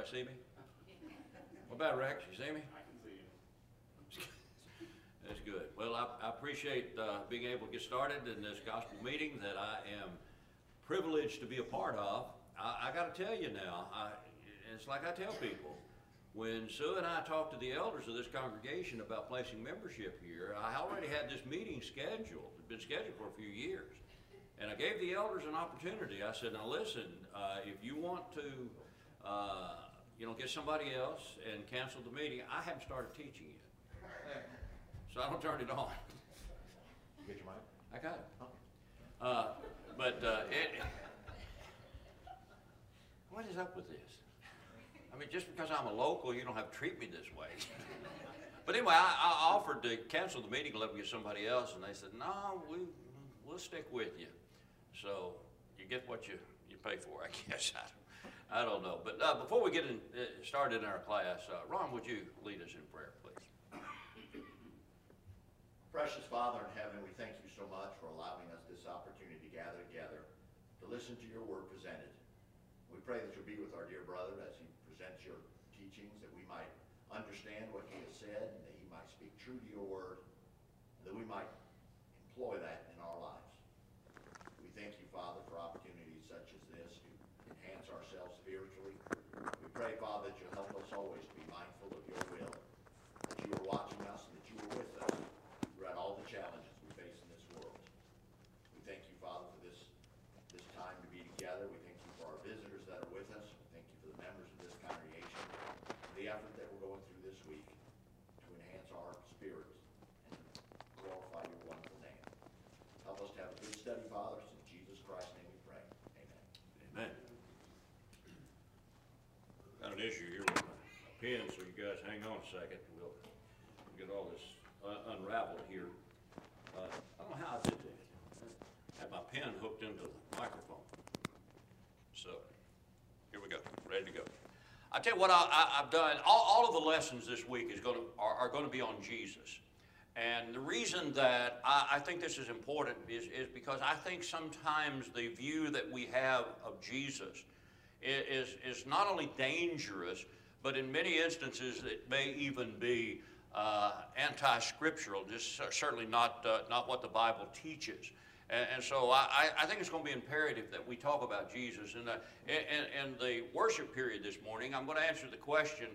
Everybody see me? What about Rex? You see me? I can see you. That's good. Well, I appreciate being able to get started in this gospel meeting that I am privileged to be a part of. I got to tell you now, it's like I tell people, when Sue and I talked to the elders of this congregation about placing membership here, I already had this meeting scheduled. It's been scheduled for a few years. And I gave the elders an opportunity. I said, now listen, if you want to get somebody else and cancel the meeting, I haven't started teaching yet. So I don't turn it on. You get your mic? I got it. Okay. What is up with this? I mean, just because I'm a local, you don't have to treat me this way. But anyway, I offered to cancel the meeting and let me get somebody else, and they said, no, we'll stick with you. So you get what you pay for, I guess. I don't know. But before we get started in our class, Ron, would you lead us in prayer, please? Precious Father in heaven, we thank you so much for allowing us this opportunity to gather together to listen to your word presented. We pray that you'll be with our dear brother as he presents your teachings, that we might understand what he has said, and that he might speak true to your word, and that we might employ that in our lives. We thank you, Father, for opportunities such as this to enhance ourselves spiritually. We pray, Father, that you'll help us always to be mindful of your will, that you are watching us and that you are with us throughout all the challenges we face in this world. We thank you, Father, for this time to be together. We thank you for our visitors that are with us. We thank you for the members of this congregation, the effort that we're going through this week to enhance our spirits and glorify your wonderful name. Help us to have a good study, Father. In Jesus Christ's name we pray. Amen. Amen. Got an issue here with my pen, so you guys hang on a second. We'll get all this unraveled here. I don't know how I did that. I had my pen hooked into the microphone. So, here we go. Ready to go. I tell you what I've done. All of the lessons this week are going to be on Jesus. And the reason that I think this is important is because I think sometimes the view that we have of Jesus is not only dangerous, but in many instances it may even be anti-scriptural, just certainly not what the Bible teaches. And so I think it's going to be imperative that we talk about Jesus. In the worship period this morning, I'm going to answer the question,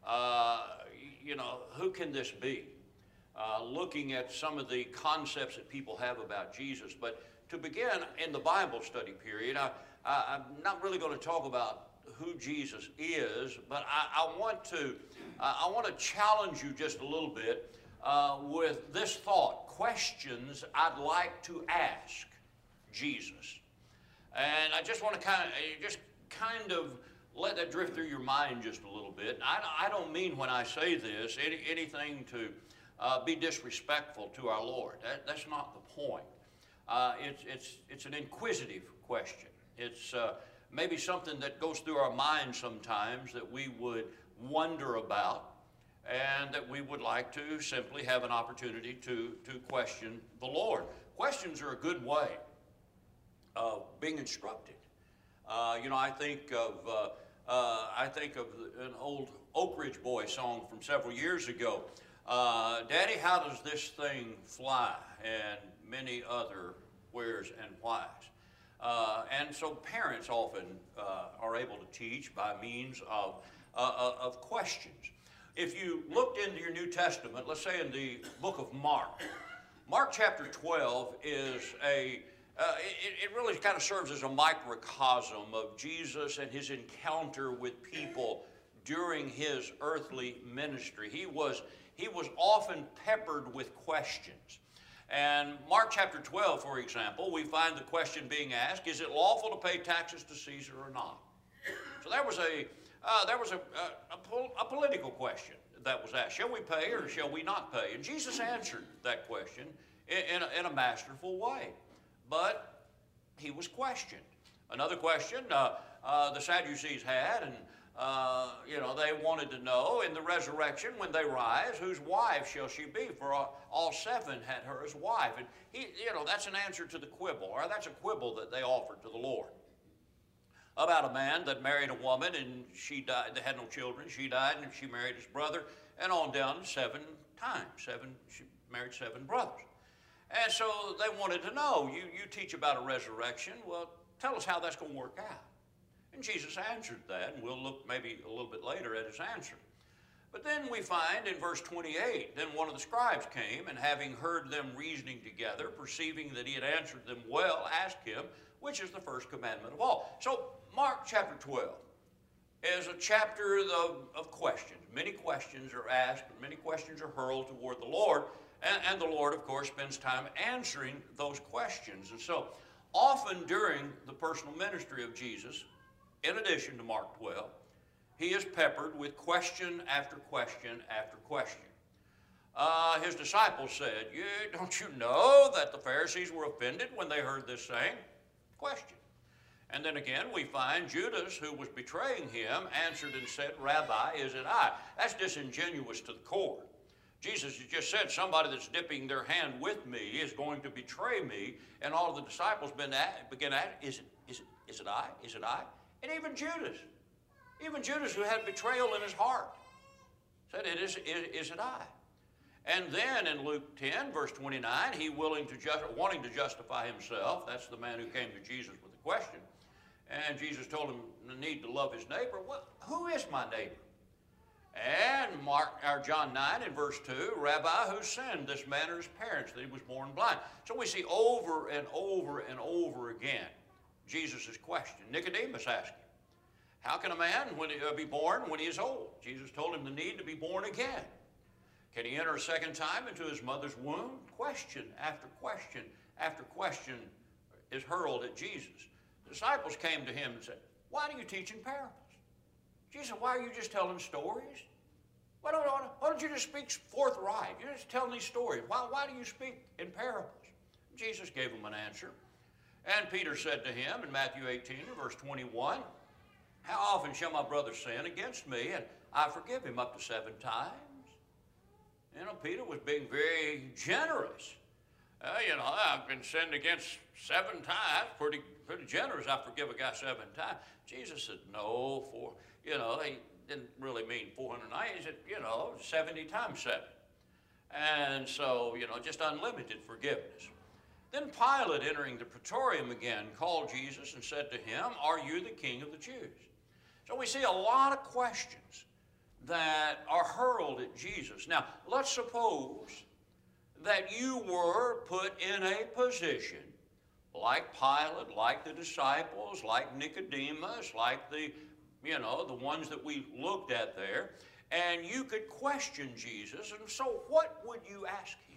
who can this be? Looking at some of the concepts that people have about Jesus. But to begin in the Bible study period, I'm not really going to talk about who Jesus is, but I want to challenge you just a little bit with this thought: questions I'd like to ask Jesus. And I just want to kind of let that drift through your mind just a little bit. I don't mean when I say this anything to be disrespectful to our Lord. That's not the point. It's an inquisitive question. It's maybe something that goes through our mind sometimes that we would wonder about, and that we would like to simply have an opportunity to question the Lord. Questions are a good way of being instructed. I think of an old Oak Ridge Boys song from several years ago. Daddy, how does this thing fly? And many other wheres and whys. And so parents often are able to teach by means of questions. If you looked into your New Testament, let's say in the book of Mark chapter 12 is it really kind of serves as a microcosm of Jesus and his encounter with people during his earthly ministry. He was often peppered with questions. And Mark chapter 12, for example, we find the question being asked, is it lawful to pay taxes to Caesar or not? So there was a political question that was asked. Shall we pay or shall we not pay? And Jesus answered that question in a masterful way. But he was questioned. Another question the Sadducees had, and they wanted to know in the resurrection when they rise, whose wife shall she be? For all seven had her as wife. And that's an answer to the quibble, or that's a quibble that they offered to the Lord. about a man that married a woman and she died. They had no children. She died and she married his brother, and on down 7 times. She married 7 brothers. And so they wanted to know, you teach about a resurrection. Well, tell us how that's going to work out. And Jesus answered that, and we'll look maybe a little bit later at his answer. But then we find in verse 28, then one of the scribes came, and having heard them reasoning together, perceiving that he had answered them well, asked him, which is the first commandment of all. So Mark chapter 12 is a chapter of questions. Many questions are asked, and many questions are hurled toward the Lord. And the Lord, of course, spends time answering those questions. And so often during the personal ministry of Jesus, in addition to Mark 12, he is peppered with question after question after question. His disciples said, don't you know that the Pharisees were offended when they heard this saying? Question. And then again, we find Judas, who was betraying him, answered and said, Rabbi, is it I? That's disingenuous to the core. Jesus has just said somebody that's dipping their hand with me is going to betray me, and all of the disciples begin at, is it I? Is it I? And even Judas, who had betrayal in his heart, said, is it I? And then in Luke 10, verse 29, he wanting to justify himself, that's the man who came to Jesus with the question, and Jesus told him the need to love his neighbor. Well, who is my neighbor? And John 9 in verse 2, Rabbi, who sinned, this man or his parents, that he was born blind? So we see over and over and over again Jesus' question. Nicodemus asked him, how can a man be born when he is old? Jesus told him the need to be born again. Can he enter a second time into his mother's womb? Question after question after question is hurled at Jesus. The disciples came to him and said, why do you teach in parables? Jesus, why are you just telling stories? Why don't you just speak forthright? You're just telling these stories. Why do you speak in parables? Jesus gave him an answer. And Peter said to him in Matthew 18, verse 21, how often shall my brother sin against me, and I forgive him up to 7 times? You know, Peter was being very generous. I've been sinned against 7 times, pretty generous. I forgive a guy 7 times. Jesus said, no, he didn't really mean 490. He said, 70 times 7. And so, just unlimited forgiveness. Then Pilate, entering the praetorium again, called Jesus and said to him, are you the king of the Jews? So we see a lot of questions that are hurled at Jesus. Now, let's suppose that you were put in a position like Pilate, like the disciples, like Nicodemus, like the ones that we looked at there, and you could question Jesus. And so what would you ask him?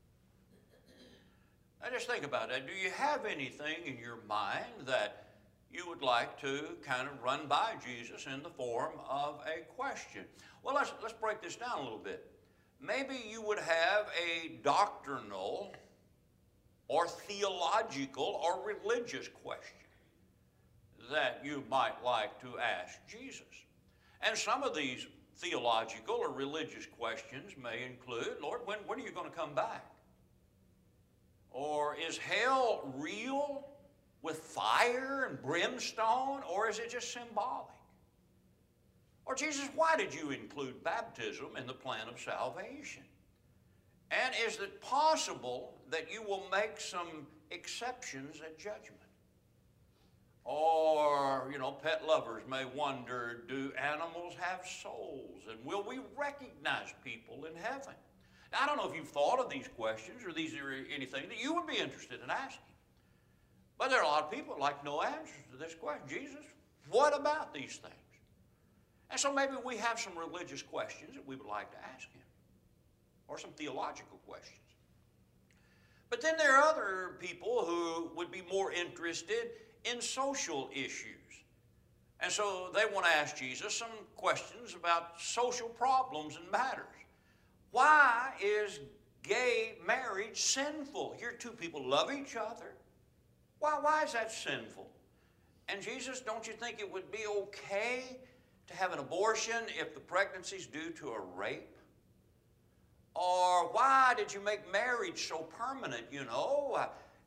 Now just think about that. Do you have anything in your mind that you would like to kind of run by Jesus in the form of a question? Well, let's break this down a little bit. Maybe you would have a doctrinal or theological or religious question that you might like to ask Jesus. And some of these theological or religious questions may include, Lord, when are you going to come back? Or is hell real with fire and brimstone, or is it just symbolic? Or Jesus, why did you include baptism in the plan of salvation? And is it possible that you will make some exceptions at judgment? Or, pet lovers may wonder, do animals have souls? And will we recognize people in heaven? Now, I don't know if you've thought of these questions or these are anything that you would be interested in asking. But there are a lot of people that like no answers to this question. Jesus, what about these things? And so maybe we have some religious questions that we would like to ask him, or some theological questions. But then there are other people who would be more interested in social issues. And so they want to ask Jesus some questions about social problems and matters. Why is gay marriage sinful? Here 2 people love each other. Why is that sinful? And Jesus, don't you think it would be okay to have an abortion if the pregnancy is due to a rape? Or why did you make marriage so permanent,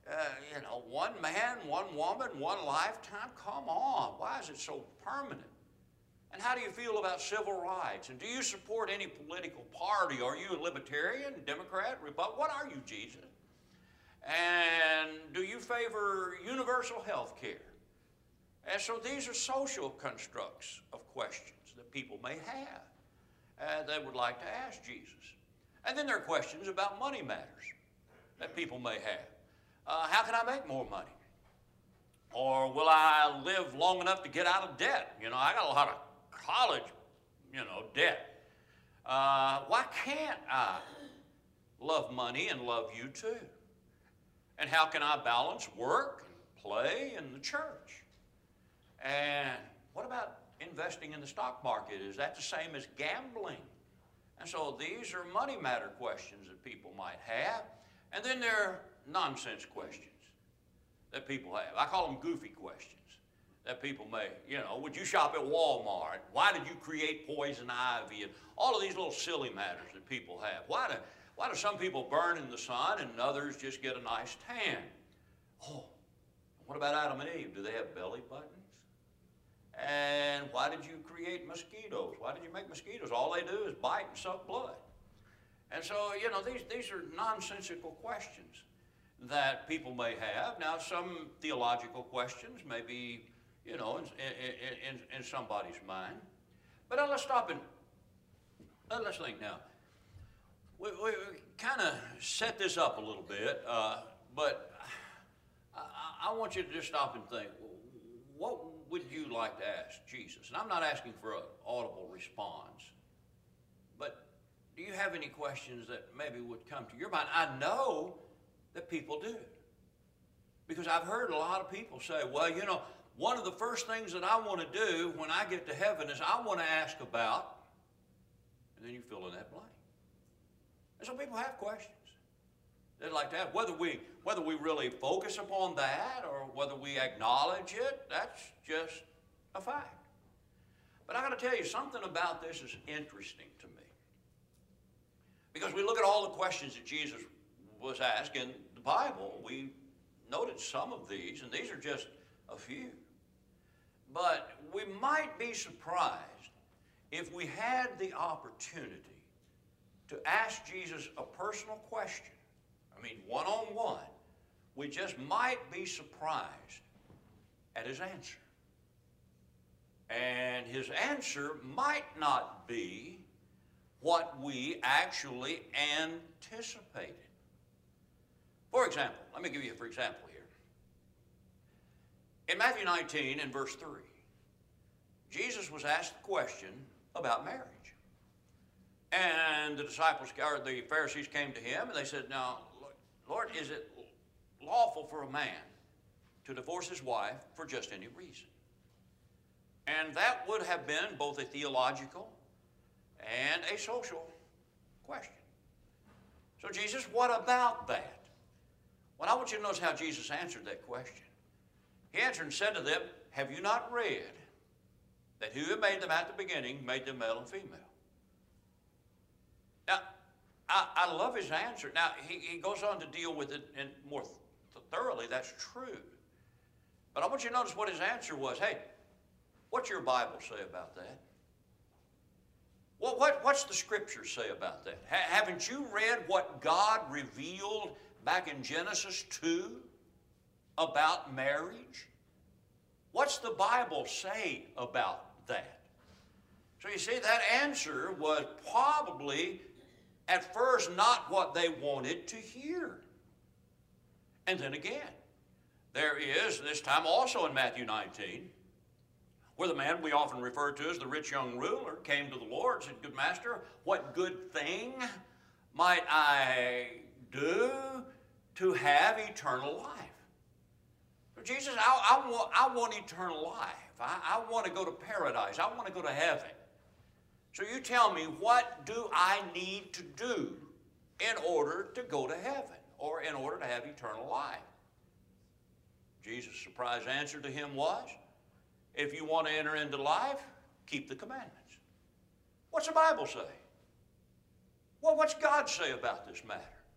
one man, one woman, one lifetime. Come on. Why is it so permanent? And how do you feel about civil rights? And do you support any political party? Are you a libertarian, Democrat, Republican? What are you, Jesus? And do you favor universal health care? And so these are social constructs of questions that people may have they would like to ask Jesus. And then there are questions about money matters that people may have. How can I make more money? Or will I live long enough to get out of debt? I got a lot of college, debt. Why can't I love money and love you too? And how can I balance work and play in the church? And what about investing in the stock market? Is that the same as gambling? And so these are money matter questions that people might have. And then there are nonsense questions that people have. I call them goofy questions that people may, would you shop at Walmart? Why did you create poison ivy? And all of these little silly matters that people have. Why do some people burn in the sun and others just get a nice tan? Oh, what about Adam and Eve? Do they have belly buttons? And why did you create mosquitoes? Why did you make mosquitoes? All they do is bite and suck blood. And so, these are nonsensical questions that people may have. Now, some theological questions may be, in somebody's mind. But let's stop and let's think now. We kind of set this up a little bit, but I want you to just stop and think, what would you like to ask Jesus? And I'm not asking for an audible response, but do you have any questions that maybe would come to your mind? I know that people do, because I've heard a lot of people say, well, one of the first things that I want to do when I get to heaven is I want to ask about, and then you fill in that blank. And so people have questions they'd like to have. Whether we really focus upon that or whether we acknowledge it, that's just a fact. But I got to tell you, something about this is interesting to me. Because we look at all the questions that Jesus was asked in the Bible. We noted some of these, and these are just a few. But we might be surprised if we had the opportunity to ask Jesus a personal question, one-on-one, we just might be surprised at his answer. And his answer might not be what we actually anticipated. For example, let me give you an example here. In Matthew 19 and verse 3, Jesus was asked the question about marriage. And the Pharisees came to him and they said, now, Lord, is it lawful for a man to divorce his wife for just any reason? And that would have been both a theological and a social question. So Jesus, what about that? Well, I want you to notice how Jesus answered that question. He answered and said to them, have you not read that who made them at the beginning made them male and female? Now, I love his answer. Now, he goes on to deal with it more thoroughly. That's true. But I want you to notice what his answer was. Hey, what's your Bible say about that? What's the Scripture say about that? Haven't you read what God revealed back in Genesis 2 about marriage? What's the Bible say about that? So you see, that answer was probably at first not what they wanted to hear. And then again, there is, this time also in Matthew 19, where the man we often refer to as the rich young ruler came to the Lord and said, good master, what good thing might I do to have eternal life? So Jesus, I want eternal life. I want to go to paradise. I want to go to heaven. So you tell me, what do I need to do in order to go to heaven or in order to have eternal life? Jesus' surprise answer to him was, if you want to enter into life, keep the commandments. What's the Bible say? Well, what's God say about this matter?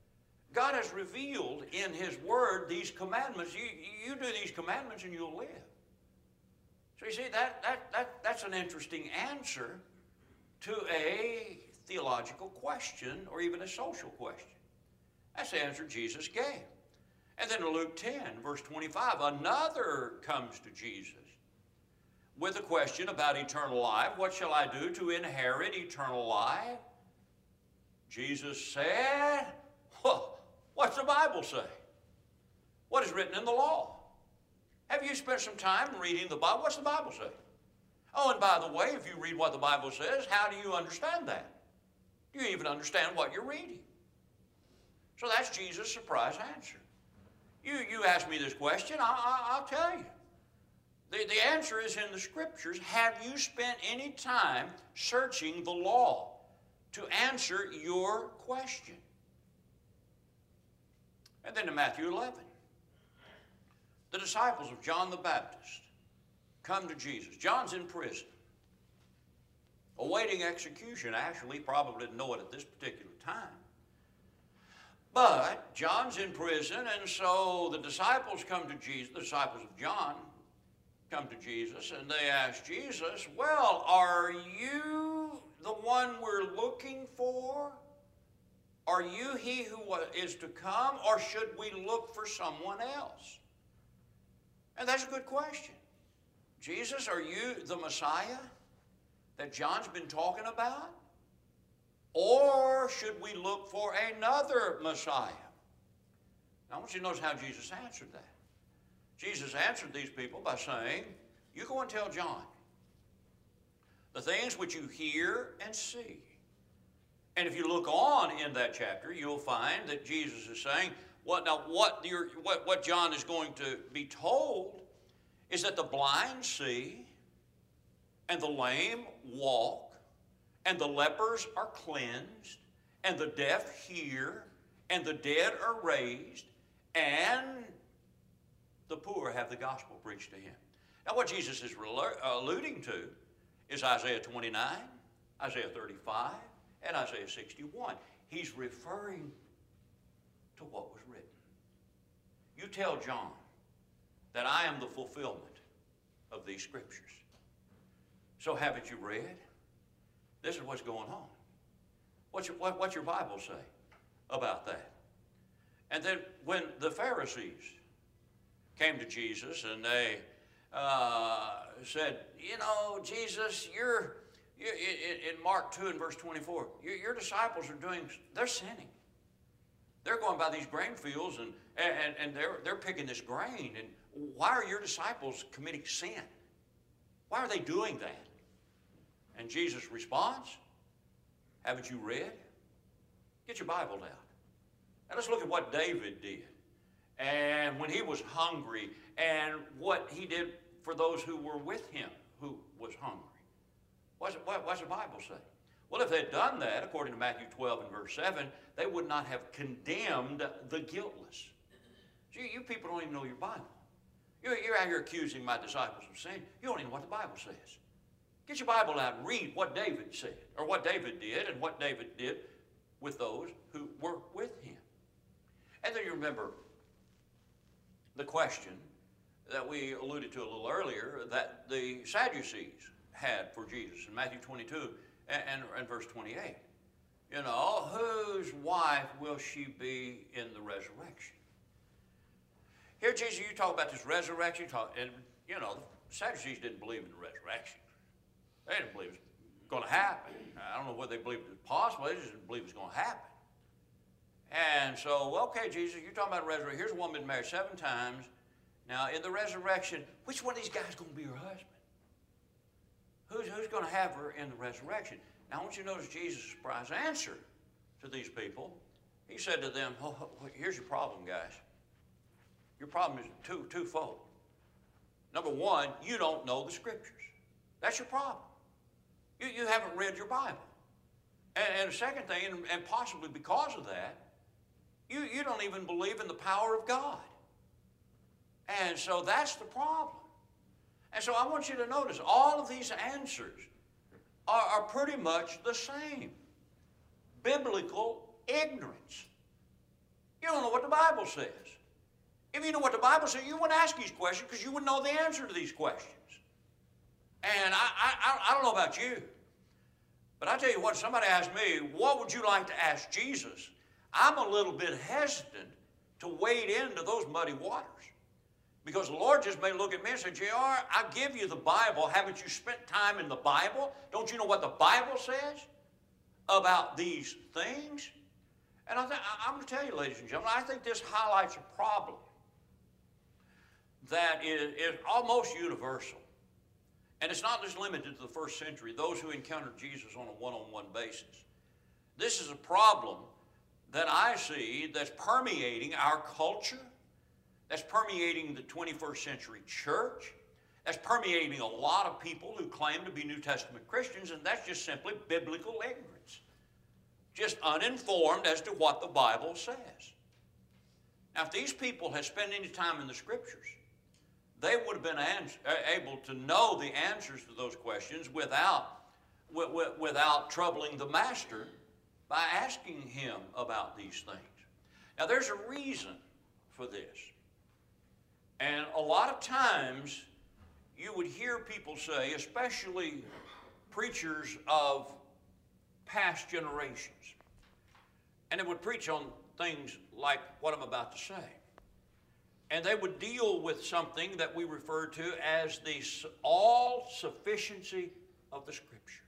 God has revealed in His Word these commandments. You do these commandments and you'll live. So you see, that's an interesting answer to a theological question or even a social question. That's the answer Jesus gave. And then in Luke 10, verse 25, another comes to Jesus with a question about eternal life. What shall I do to inherit eternal life? Jesus said, well, what's the Bible say? What is written in the law? Have you spent some time reading the Bible? What's the Bible say? Oh, and by the way, if you read what the Bible says, how do you understand that? Do you even understand what you're reading? So that's Jesus' surprise answer. You ask me this question, I'll tell you. The answer is in the Scriptures. Have you spent any time searching the law to answer your question? And then in Matthew 11, the disciples of John the Baptist come to Jesus. John's in prison, awaiting execution. Actually, probably didn't know it at this particular time. But John's in prison, and so the disciples come to Jesus, the disciples of John come to Jesus, and they ask Jesus, well, are you the one we're looking for? Are you he who is to come, or should we look for someone else? And that's a good question. Jesus, are you the Messiah that John's been talking about? Or should we look for another Messiah? Now I want you to notice how Jesus answered that. Jesus answered these people by saying, you go and tell John the things which you hear and see. And if you look on in that chapter, you'll find that Jesus is saying, what John is going to be told is that the blind see, and the lame walk, and the lepers are cleansed, and the deaf hear, and the dead are raised, and the poor have the gospel preached to him. Now what Jesus is alluding to is Isaiah 29, Isaiah 35, and Isaiah 61. He's referring to what was written. You tell John that I am the fulfillment of these scriptures. So haven't you read? This is what's going on. What's your Bible say about that? And then when the Pharisees came to Jesus and they said, you know, Jesus, in Mark 2 and verse 24, your disciples they're sinning. They're going by these grain fields and they're picking this grain. And why are your disciples committing sin? Why are they doing that? And Jesus responds, haven't you read? Get your Bible out. Now let's look at what David did. And when he was hungry, and what he did for those who were with him who was hungry. What's the Bible say? Well, if they'd done that, according to Matthew 12 and verse 7, they would not have condemned the guiltless. Gee, you people don't even know your Bible. You're out here accusing my disciples of sin. You don't even know what the Bible says. Get your Bible out and read what David said, or what David did, and what David did with those who were with him. And then you remember the question that we alluded to a little earlier that the Sadducees had for Jesus in Matthew 22 and verse 28. You know, whose wife will she be in the resurrection? Here, Jesus, you talk about this resurrection, and, you know, the Sadducees didn't believe in the resurrection. They didn't believe it was going to happen. I don't know whether they believed it was possible. They just didn't believe it was going to happen. And so, okay, Jesus, you're talking about resurrection. Here's a woman been married 7 times. Now, in the resurrection, which one of these guys is going to be her husband? Who's going to have her in the resurrection? Now, I want you to notice Jesus' surprise answer to these people. He said to them, here's your problem, guys. Your problem is twofold. Number one, you don't know the Scriptures. That's your problem. You haven't read your Bible. And the second thing, and possibly because of that, you don't even believe in the power of God. And so that's the problem. And so I want you to notice all of these answers are pretty much the same. Biblical ignorance. You don't know what the Bible says. If you know what the Bible says, you wouldn't ask these questions because you wouldn't know the answer to these questions. And I don't know about you, but I tell you what, somebody asked me, what would you like to ask Jesus? I'm a little bit hesitant to wade into those muddy waters. Because the Lord just may look at me and say, JR, I give you the Bible. Haven't you spent time in the Bible? Don't you know what the Bible says about these things? And I'm going to tell you, ladies and gentlemen, I think this highlights a problem that is almost universal. And it's not just limited to the first century, those who encountered Jesus on a one-on-one basis. This is a problem that I see that's permeating our culture, that's permeating the 21st century church, that's permeating a lot of people who claim to be New Testament Christians, and that's just simply biblical ignorance. Just uninformed as to what the Bible says. Now, if these people had spent any time in the Scriptures, they would have been able to know the answers to those questions without troubling the Master by asking him about these things. Now, there's a reason for this. And a lot of times, you would hear people say, especially preachers of past generations, and they would preach on things like what I'm about to say. And they would deal with something that we refer to as the all-sufficiency of the Scripture.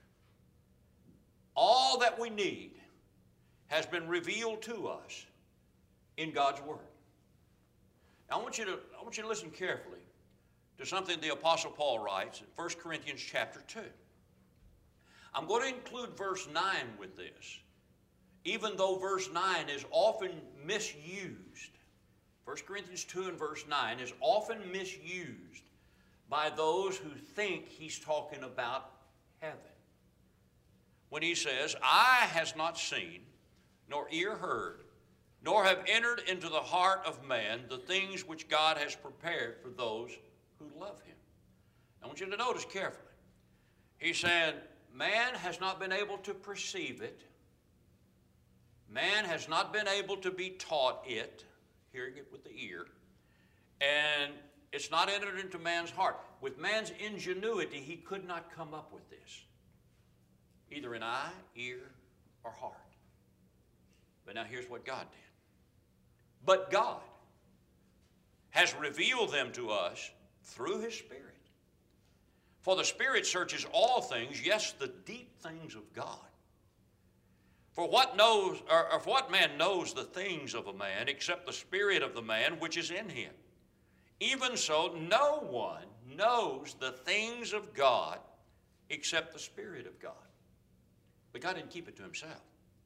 All that we need has been revealed to us in God's Word. Now, I want you to listen carefully to something the Apostle Paul writes in 1 Corinthians chapter 2. I'm going to include verse 9 with this, even though verse 9 is often misused. 1 Corinthians 2 and verse 9 is often misused by those who think he's talking about heaven. When he says, eye has not seen, nor ear heard, nor have entered into the heart of man the things which God has prepared for those who love him. I want you to notice carefully. He said, man has not been able to perceive it. Man has not been able to be taught it, hearing it with the ear, and it's not entered into man's heart. With man's ingenuity, he could not come up with this, either in eye, ear, or heart. But now here's what God did. But God has revealed them to us through his Spirit. For the Spirit searches all things, yes, the deep things of God. For what man knows the things of a man except the spirit of the man which is in him? Even so, no one knows the things of God except the Spirit of God. But God didn't keep it to himself.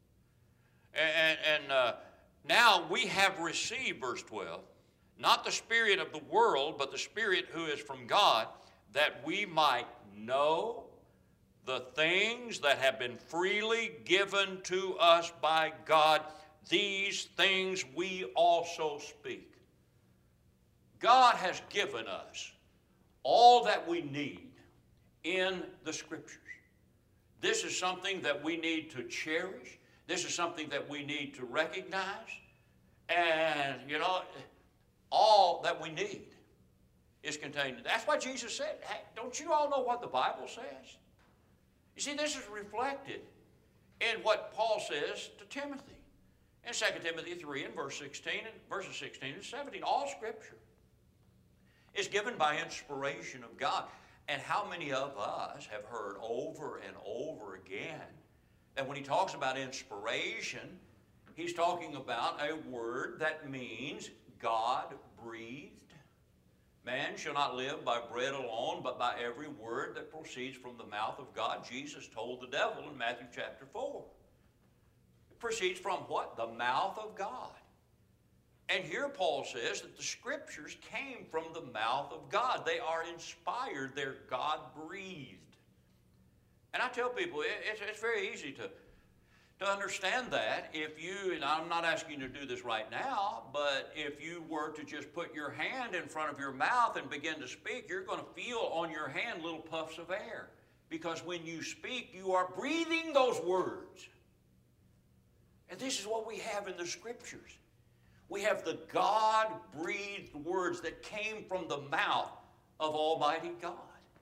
And now we have received, verse 12, not the spirit of the world, but the Spirit who is from God, that we might know the things that have been freely given to us by God. These things we also speak. God has given us all that we need in the Scriptures. This is something that we need to cherish. This is something that we need to recognize. And, all that we need is contained. That's why Jesus said, hey, don't you all know what the Bible says? You see, this is reflected in what Paul says to Timothy. In 2 Timothy 3 and verses 16 and 17, all Scripture is given by inspiration of God. And how many of us have heard over and over again that when he talks about inspiration, he's talking about a word that means God breathed. Man shall not live by bread alone, but by every word that proceeds from the mouth of God. Jesus told the devil in Matthew chapter 4. It proceeds from what? The mouth of God. And here Paul says that the Scriptures came from the mouth of God. They are inspired. They're God-breathed. And I tell people, it's very easy to understand that if you, and I'm not asking you to do this right now, but if you were to just put your hand in front of your mouth and begin to speak, you're going to feel on your hand little puffs of air. Because when you speak, you are breathing those words. And this is what we have in the Scriptures. We have the God-breathed words that came from the mouth of Almighty God.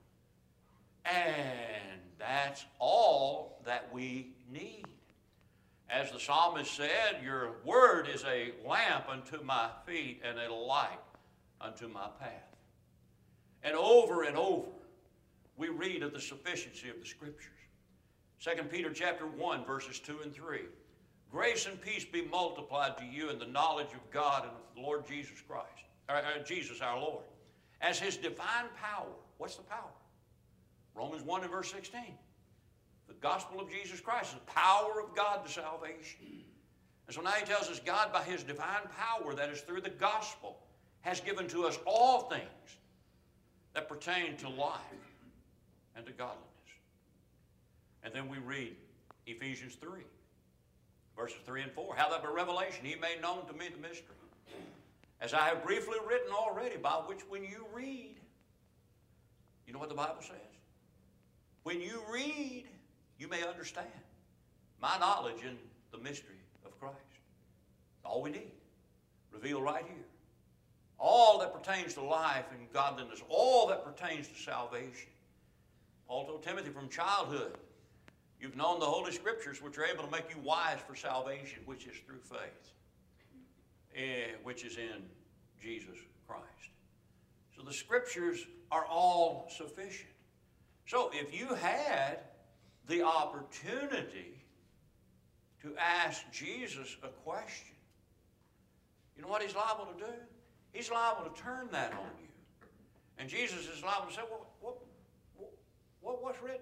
And that's all that we need. As the psalmist said, your word is a lamp unto my feet and a light unto my path. And over, we read of the sufficiency of the Scriptures. 2 Peter chapter 1, verses 2 and 3. Grace and peace be multiplied to you in the knowledge of God and of the Lord Jesus Christ, Jesus our Lord, as His divine power. What's the power? Romans 1 and verse 16. The gospel of Jesus Christ is the power of God to salvation. And so now he tells us God, by His divine power, that is through the gospel, has given to us all things that pertain to life and to godliness. And then we read Ephesians 3, verses 3 and 4. How that by revelation He made known to me the mystery, as I have briefly written already, by which when you read, you know what the Bible says? When you read, you may understand my knowledge in the mystery of Christ. All we need, revealed right here. All that pertains to life and godliness, all that pertains to salvation. Paul told Timothy, from childhood, you've known the Holy Scriptures, which are able to make you wise for salvation, which is through faith, which is in Jesus Christ. So the Scriptures are all sufficient. So if you had the opportunity to ask Jesus a question, you know what He's liable to do? He's liable to turn that on you. And Jesus is liable to say, what's written?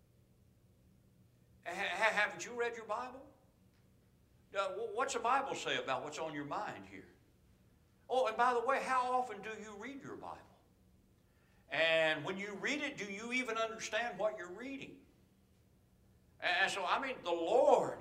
Haven't you read your Bible? What's the Bible say about what's on your mind here? Oh, and by the way, how often do you read your Bible? And when you read it, do you even understand what you're reading? And so, I mean, the Lord,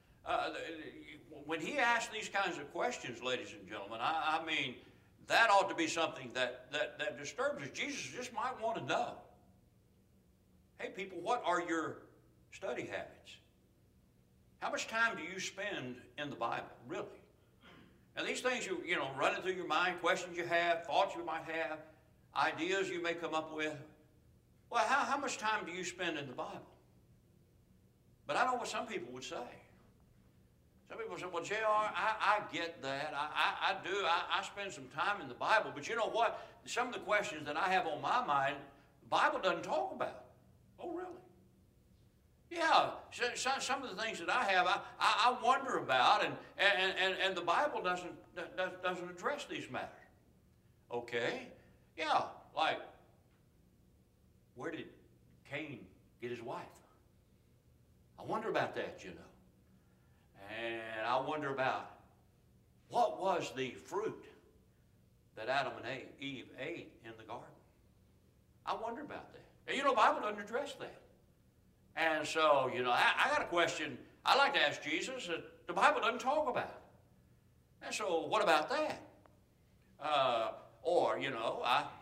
when He asks these kinds of questions, ladies and gentlemen, I mean, that ought to be something that disturbs us. Jesus just might want to know. Hey, people, what are your study habits? How much time do you spend in the Bible, really? And these things, you know, running through your mind, questions you have, thoughts you might have, ideas you may come up with. Well, how much time do you spend in the Bible? But I know what some people would say. Some people say, well, J.R., I get that. I do. I spend some time in the Bible. But you know what? Some of the questions that I have on my mind, the Bible doesn't talk about. Oh, really? Yeah, some of the things that I have, I wonder about, and the Bible doesn't address these matters. Okay? Yeah, like, where did Cain get his wife? I wonder about that, you know. And I wonder about what was the fruit that Adam and Eve ate in the garden. I wonder about that. And you know, the Bible doesn't address that. And so, you know, I got a question I like to ask Jesus that the Bible doesn't talk about. And so, what about that? Or, you know,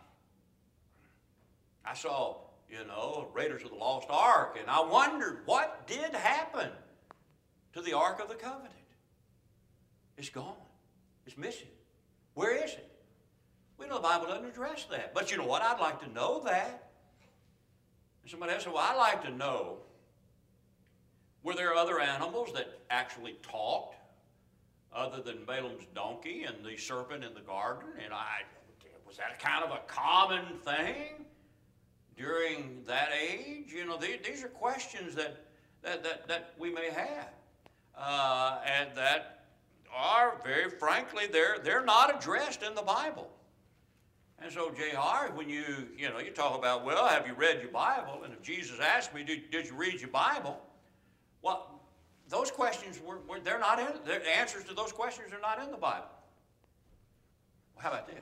I saw, you know, Raiders of the Lost Ark, and I wondered what did happen to the Ark of the Covenant. It's gone. It's missing. Where is it? We know the Bible doesn't address that. But you know what? I'd like to know that. And somebody else said, well, I'd like to know, were there other animals that actually talked other than Balaam's donkey and the serpent in the garden? And was that a kind of a common thing during that age? You know, these are questions that we may have. And that are, very frankly, they're not addressed in the Bible. And so, J.R., when you talk about, well, have you read your Bible? And if Jesus asked me, did you read your Bible? Well, those questions, they're not in, the answers to those questions are not in the Bible. Well, how about this?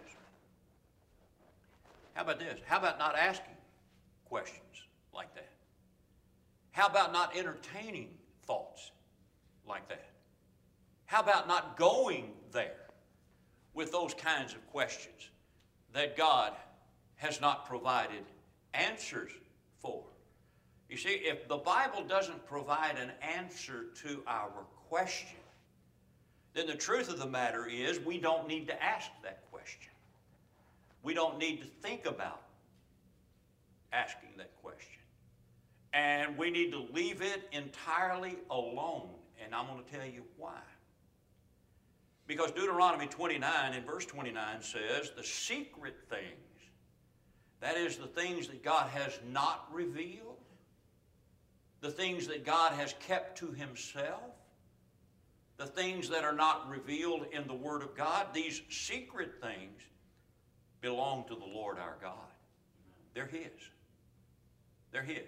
How about this? How about not asking questions like that? How about not entertaining thoughts like that? How about not going there with those kinds of questions that God has not provided answers for? You see, if the Bible doesn't provide an answer to our question, then the truth of the matter is we don't need to ask that question. We don't need to think about asking that question. And we need to leave it entirely alone. And I'm going to tell you why. Because Deuteronomy 29 in verse 29 says, the secret things, that is the things that God has not revealed, the things that God has kept to himself, the things that are not revealed in the Word of God, these secret things belong to the Lord our God. They're his. They're his.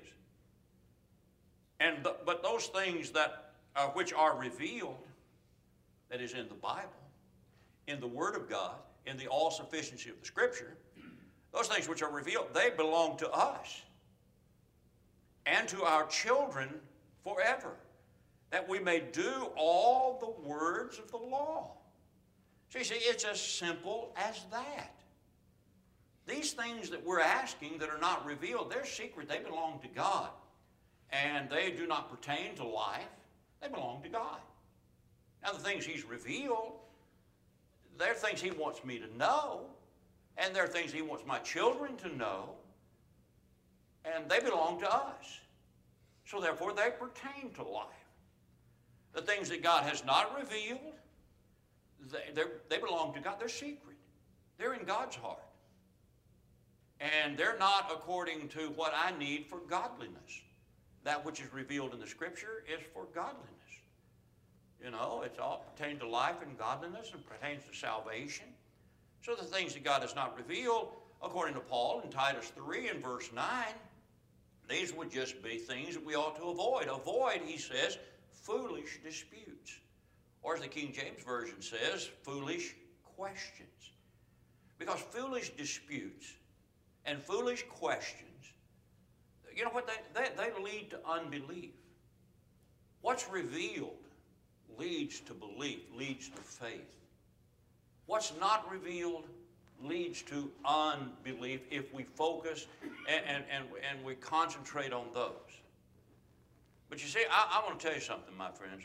But those things that which are revealed, that is in the Bible, in the Word of God, in the all-sufficiency of the Scripture, those things which are revealed, they belong to us and to our children forever, that we may do all the words of the law. So you see, it's as simple as that. These things that we're asking that are not revealed, they're secret. They belong to God. And they do not pertain to life. They belong to God. Now the things he's revealed, they're things he wants me to know. And they're things he wants my children to know. And they belong to us. So therefore they pertain to life. The things that God has not revealed, they belong to God. They're secret. They're in God's heart. And they're not according to what I need for godliness. That which is revealed in the Scripture is for godliness. You know, it's all pertains to life and godliness and pertains to salvation. So the things that God has not revealed, according to Paul in Titus 3 and verse 9, these would just be things that we ought to avoid. Avoid, he says, foolish disputes. Or as the King James Version says, foolish questions. Because foolish disputes and foolish questions, you know what, they lead to unbelief. What's revealed leads to belief, leads to faith. What's not revealed leads to unbelief if we focus and we concentrate on those. But you see, I want to tell you something, my friends.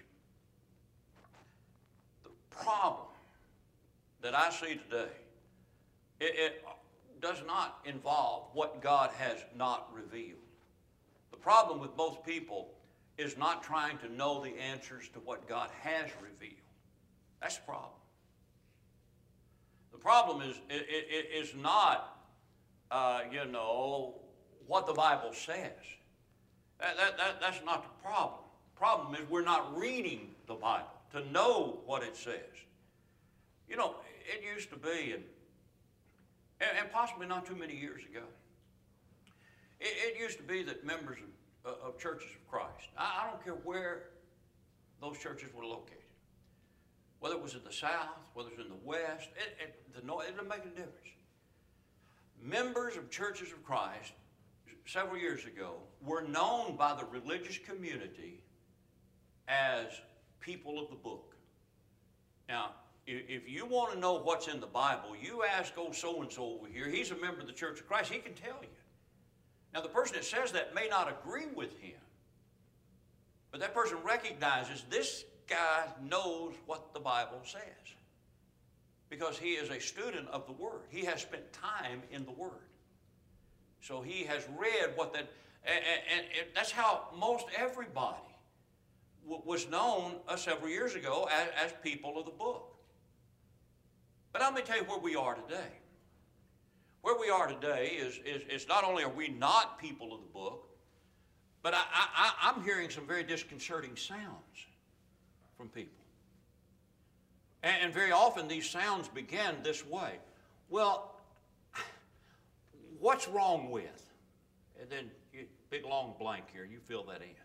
The problem that I see today, it does not involve what God has not revealed. The problem with most people is not trying to know the answers to what God has revealed. That's the problem. The problem is not, you know, what the Bible says. That's not the problem. The problem is we're not reading the Bible to know what it says. You know, it used to be, and possibly not too many years ago, it used to be that members of churches of Christ, I don't care where those churches were located, whether it was in the South, whether it was in the West, the North, it didn't make a difference. Members of churches of Christ several years ago were known by the religious community as people of the book. Now, if you want to know what's in the Bible, you ask old so-and-so over here. He's a member of the Church of Christ. He can tell you. Now, the person that says that may not agree with him, but that person recognizes this guy knows what the Bible says because he is a student of the Word. He has spent time in the Word. So he has read what that, and that's how most everybody was known several years ago as people of the book. But let me tell you where we are today. Where we are today is not only are we not people of the book, but I'm hearing some very disconcerting sounds from people. And very often these sounds begin this way. Well, what's wrong with? And then big long blank here, you fill that in.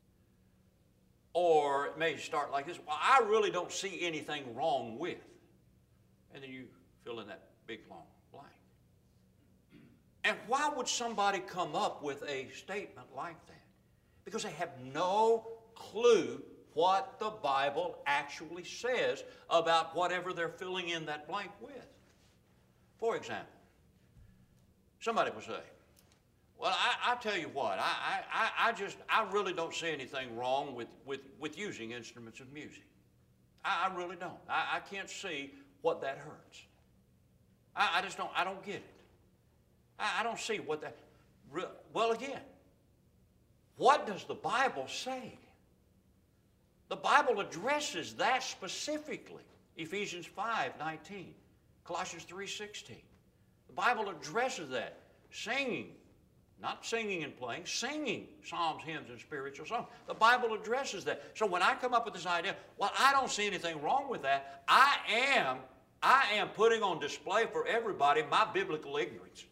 Or it may start like this. Well, I really don't see anything wrong with. And then you fill in that big long blank. And why would somebody come up with a statement like that? Because they have no clue what the Bible actually says about whatever they're filling in that blank with. For example, somebody will say, well, I tell you what, I really don't see anything wrong with using instruments of music. I really don't. I can't see what that hurts. I just don't, I don't get it. I don't see what that, well again, what does the Bible say? The Bible addresses that specifically. Ephesians 5:19, Colossians 3:16. The Bible addresses that. Singing, not singing and playing, singing psalms, hymns, and spiritual songs. The Bible addresses that. So when I come up with this idea, well, I don't see anything wrong with that, I am putting on display for everybody my biblical ignorance.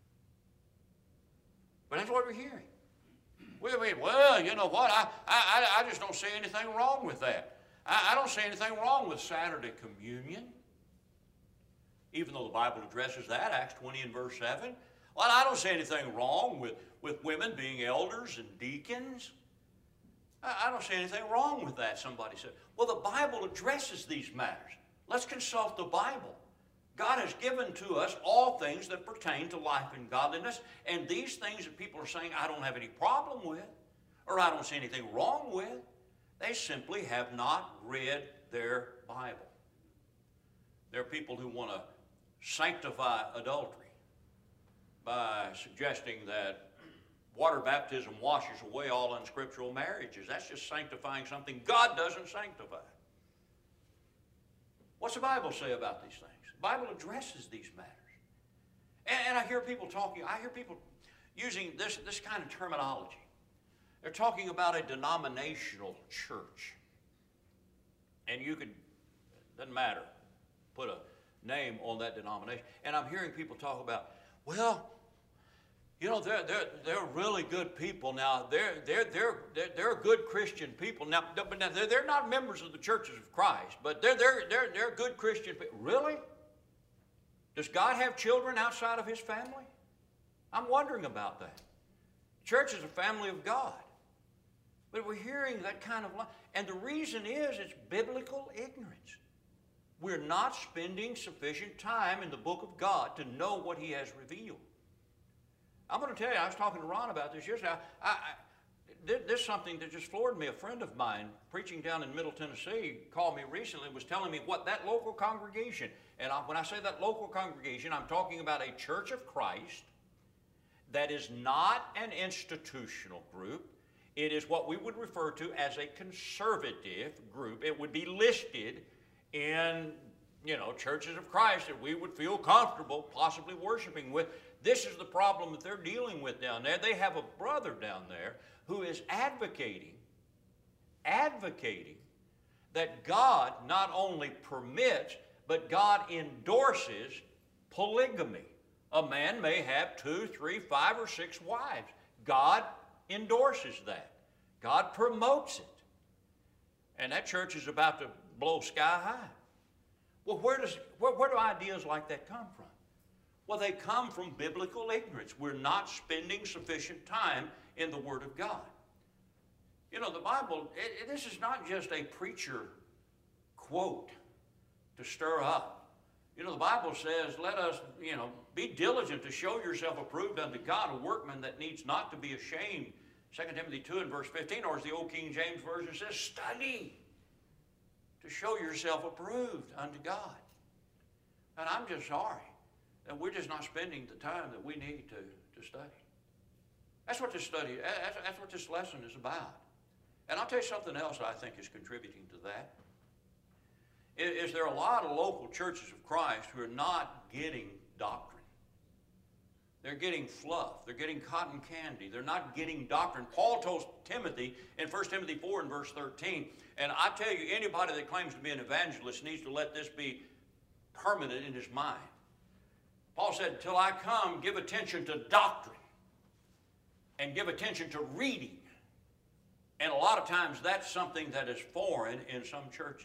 But that's what we're hearing. We mean, well, you know what, I just don't see anything wrong with that. I don't see anything wrong with Saturday communion. Even though the Bible addresses that, Acts 20 and verse 7. Well, I don't see anything wrong with women being elders and deacons. I don't see anything wrong with that, somebody said. Well, the Bible addresses these matters. Let's consult the Bible. God has given to us all things that pertain to life and godliness, and these things that people are saying I don't have any problem with, or I don't see anything wrong with, they simply have not read their Bible. There are people who want to sanctify adultery by suggesting that water baptism washes away all unscriptural marriages. That's just sanctifying something God doesn't sanctify. What's the Bible say about these things? The Bible addresses these matters. And I hear people talking, I hear people using this kind of terminology. They're talking about a denominational church. And you could, doesn't matter, put a name on that denomination. And I'm hearing people talk about, well, you know, they're really good people now. They're good Christian people now. But now they're not members of the churches of Christ, but they're good Christian people. Really? Does God have children outside of His family? I'm wondering about that. The church is a family of God, but we're hearing that kind of, and the reason is it's biblical ignorance. We're not spending sufficient time in the book of God to know what He has revealed. I'm going to tell you, I was talking to Ron about this yesterday. This is something that just floored me. A friend of mine preaching down in Middle Tennessee called me recently and was telling me what that local congregation, and when I say that local congregation, I'm talking about a Church of Christ that is not an institutional group. It is what we would refer to as a conservative group. It would be listed in, you know, churches of Christ that we would feel comfortable possibly worshiping with. This is the problem that they're dealing with down there. They have a brother down there who is advocating that God not only permits, but God endorses polygamy. A man may have 2, 3, 5, or 6 wives. God endorses that. God promotes it. And that church is about to blow sky high. Well, where do ideas like that come from? Well, they come from biblical ignorance. We're not spending sufficient time in the Word of God. You know, the Bible, this is not just a preacher quote to stir up. You know, the Bible says, let us, you know, be diligent to show yourself approved unto God, a workman that needs not to be ashamed. 2 Timothy 2 and verse 15, or as the old King James Version says, study to show yourself approved unto God. And I'm just sorry that we're just not spending the time that we need to study. That's what this study, that's what this lesson is about. And I'll tell you something else I think is contributing to that. Is there are a lot of local churches of Christ who are not getting doctrine. They're getting fluff. They're getting cotton candy. They're not getting doctrine. Paul told Timothy in 1 Timothy 4 and verse 13, and I tell you, anybody that claims to be an evangelist needs to let this be permanent in his mind. Paul said, until I come, give attention to doctrine and give attention to reading. And a lot of times that's something that is foreign in some churches.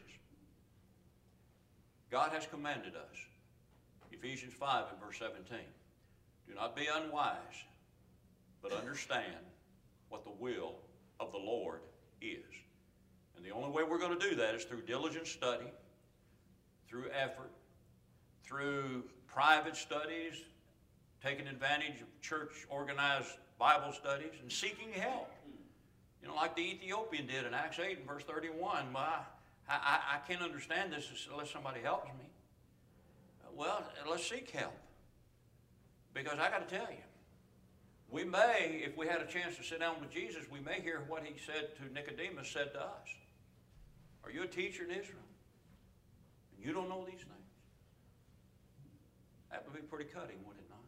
God has commanded us, Ephesians 5 and verse 17, do not be unwise, but understand what the will of the Lord is. And the only way we're going to do that is through diligent study, through effort, through private studies, taking advantage of church-organized Bible studies, and seeking help. You know, like the Ethiopian did in Acts 8 and verse 31. I can't understand this unless somebody helps me. Well, let's seek help. Because I got to tell you, we may, if we had a chance to sit down with Jesus, we may hear what he said to Nicodemus said to us. Are you a teacher in Israel? And you don't know these things? That would be pretty cutting, would it not?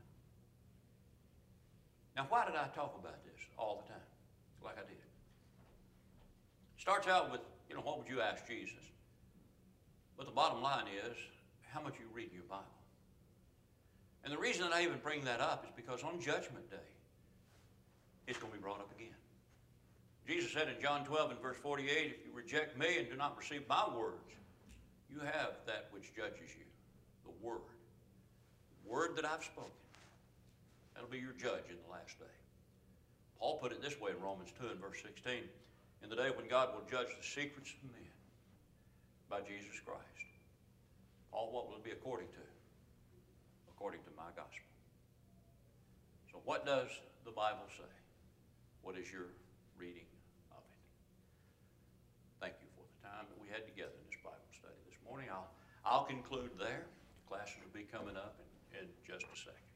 Now, why did I talk about this all the time, like I did? Starts out with, what would you ask Jesus? But the bottom line is, how much you read in your Bible. And the reason that I even bring that up is because on Judgment Day, it's going to be brought up again. Jesus said in John 12 and verse 48, if you reject me and do not receive my words, you have that which judges you, the word. The word that I've spoken. That'll be your judge in the last day. Paul put it this way in Romans 2 and verse 16, in the day when God will judge the secrets of men by Jesus Christ. All what will it be according to? According to my gospel. So what does the Bible say? What is your reading of it? Thank you for the time that we had together in this Bible study this morning. I'll conclude there. Classes will be coming up in just a second.